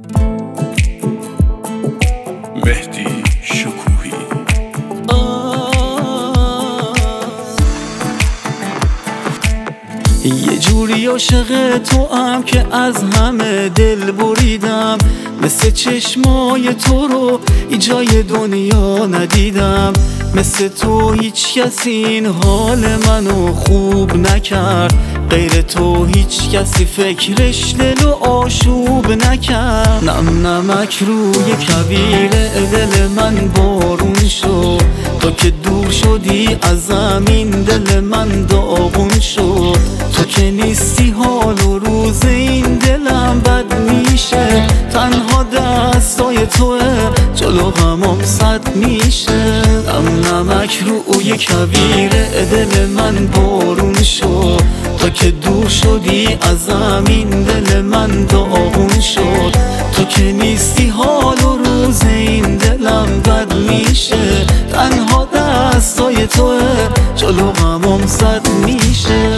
مهدی شکوهی. یه جوری عاشق تو هم که از همه دل بریدم، مثل چشمای تو رو هیچ جای دنیا ندیدم. مثل تو هیچ کسی این حال منو خوب نکرد، غیر تو هیچ کسی فکرش دل و آشوب نکرد. نم نمک روی کویر دل من بارون شد، تو که دور شدی از زمین دل من داغون شد. تو که نیستی حال و روز این دلم بد میشه، تنها دستای توه جلو غمام صد میشه. نمک روی کویر دل من بارون شد، تو که دور شدی از زمین دل من داغون شد. تو که نیستی حال و روز این دلم بد میشه، تنها دستای توه جلو غمام صد میشه.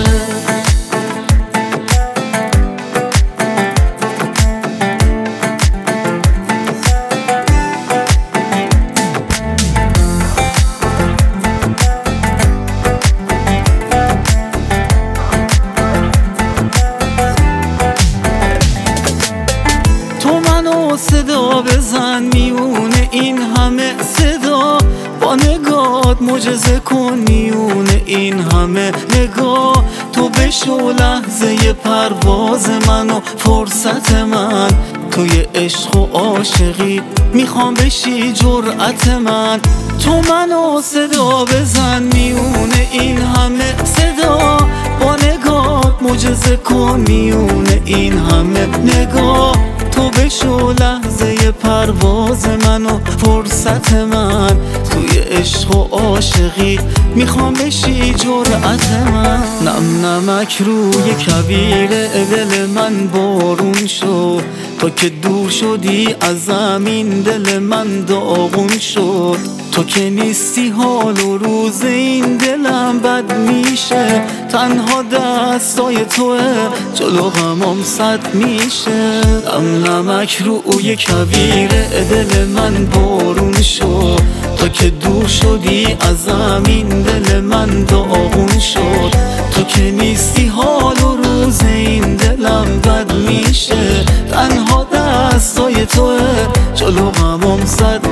صدا بزن میونه این همه صدا، با نگات معجزه کن میونه این همه نگاه. تو بشو لحظه پرواز من و فرصت من، توی عشق و عاشقی میخوام بشی جرأت من. تو منو صدا بزن میونه این همه صدا، با نگات معجزه کن میونه این همه نگاه. تو بشو لحظه پرواز من و فرصت من، توی عشق و عاشقی میخوام بشی جرأت من. نم نمک روی کویر دل من بارون شد، تو که دور شدی از زمین دل من داغون شد. تو که نیستی حال و روز این دلم بد میشه، تنها دستای توه جلو غمام صد میشه. نمک روی کویر دل من بارون شد، تو که دور شدی از زمین دل من داغون شد. تو که نیستی حال و روز این دلم بد میشه، تنها دستای توه جلو غمام صد